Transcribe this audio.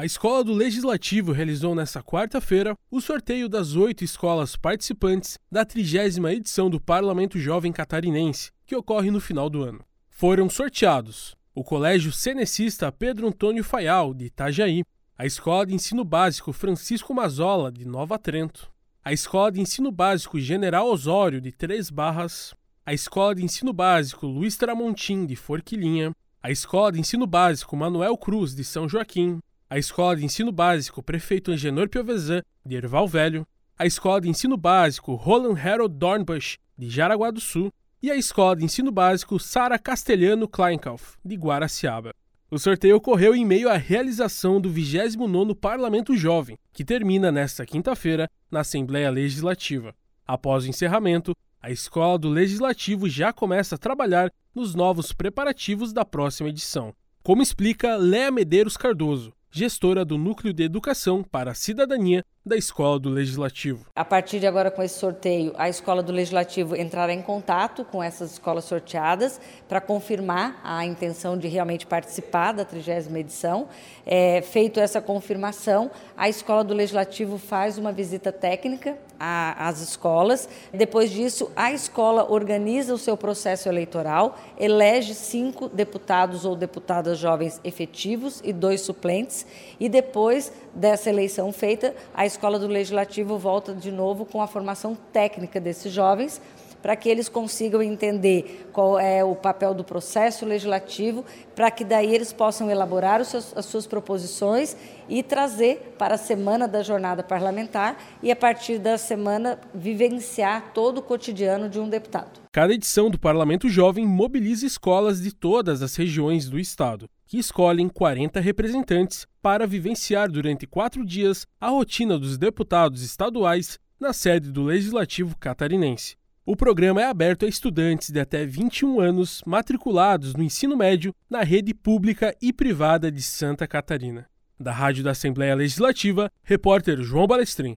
A Escola do Legislativo realizou nesta quarta-feira o sorteio das 8 escolas participantes da 30ª edição do Parlamento Jovem Catarinense, que ocorre no final do ano. Foram sorteados o Colégio Cenecista Pedro Antônio Faial, de Itajaí, a Escola de Ensino Básico Francisco Mazzola, de Nova Trento, a Escola de Ensino Básico General Osório, de Três Barras, a Escola de Ensino Básico Luiz Tramontim, de Forquilinha, a Escola de Ensino Básico Manuel Cruz, de São Joaquim, a Escola de Ensino Básico Prefeito Angenor Piovesan, de Erval Velho, a Escola de Ensino Básico Roland Harold Dornbusch, de Jaraguá do Sul, e a Escola de Ensino Básico Sara Castelhano Kleinkauf, de Guaraciaba. O sorteio ocorreu em meio à realização do 29º Parlamento Jovem, que termina nesta quinta-feira na Assembleia Legislativa. Após o encerramento, a Escola do Legislativo já começa a trabalhar nos novos preparativos da próxima edição, como explica Léa Medeiros Cardoso, gestora do Núcleo de Educação para a Cidadania da Escola do Legislativo. A partir de agora, com esse sorteio, a Escola do Legislativo entrará em contato com essas escolas sorteadas para confirmar a intenção de realmente participar da 30ª edição. Feito essa confirmação, a Escola do Legislativo faz uma visita técnica às escolas. Depois disso, a escola organiza o seu processo eleitoral, elege 5 deputados ou deputadas jovens efetivos e 2 suplentes, e depois dessa eleição feita, a Escola do Legislativo volta de novo com a formação técnica desses jovens, para que eles consigam entender qual é o papel do processo legislativo, para que daí eles possam elaborar as suas proposições e trazer para a semana da jornada parlamentar e, a partir da semana, vivenciar todo o cotidiano de um deputado. Cada edição do Parlamento Jovem mobiliza escolas de todas as regiões do estado, que escolhem 40 representantes para vivenciar durante 4 dias a rotina dos deputados estaduais na sede do Legislativo catarinense. O programa é aberto a estudantes de até 21 anos matriculados no ensino médio na rede pública e privada de Santa Catarina. Da Rádio da Assembleia Legislativa, repórter João Balestrin.